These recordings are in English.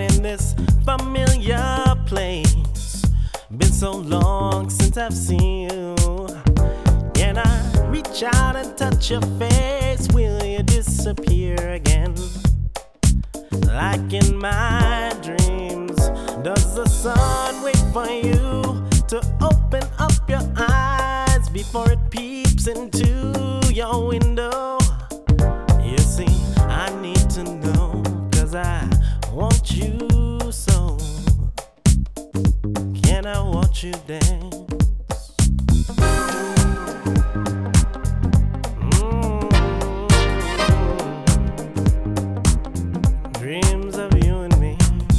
in this familiar place. Been so long since I've seen you. Can I reach out and touch your face? Will you disappear again? Like in my dreams, does the sun wait for you to open up your eyes before it peeps into your window? You see, I need to know, 'cause I want you so. Can I watch you dance? Dreams of you and me.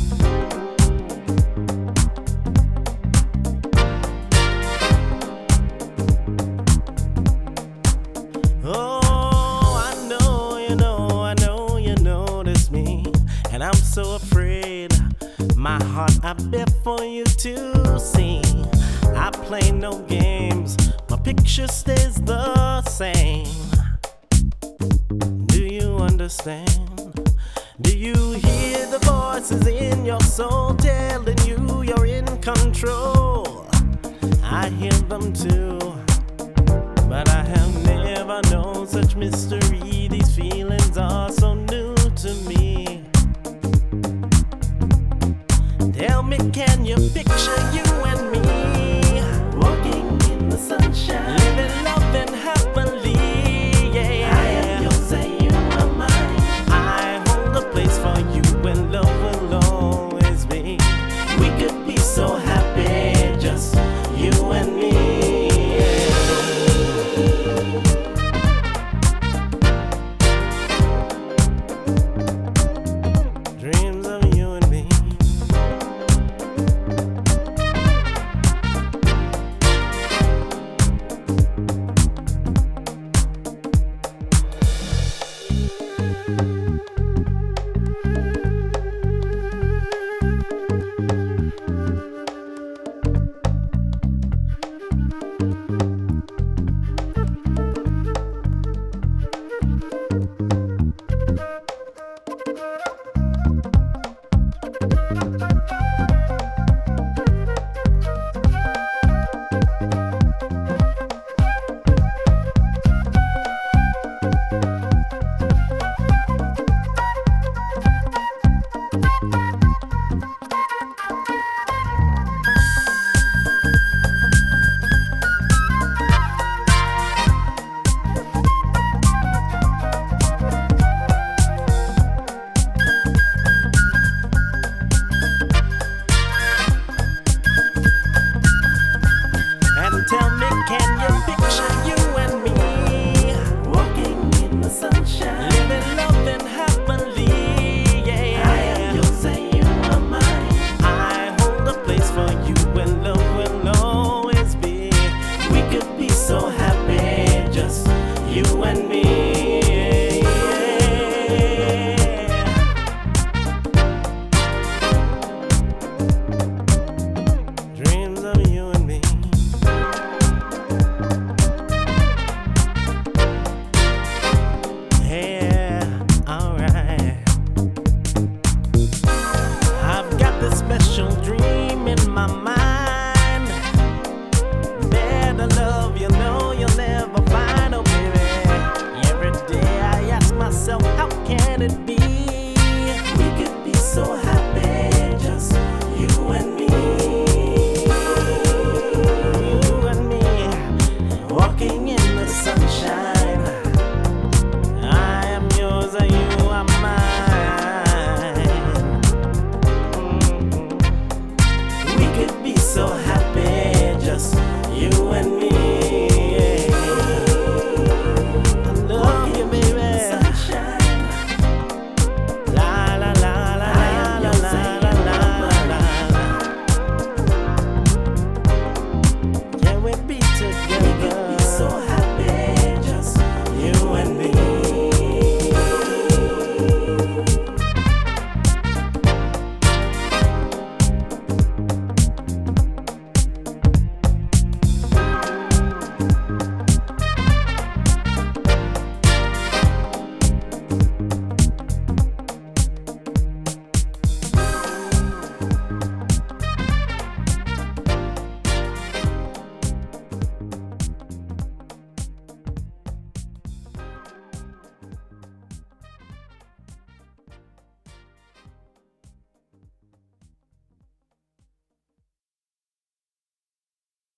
Oh, I know you notice me, and I'm so afraid. My heart I bear for you to see. I play no games, my picture stays the same. Do you understand? Do you hear the voices in your soul telling you you're in control? I hear them too, but I have never known such mystery. These feelings are so new to me. Tell me, can you picture you and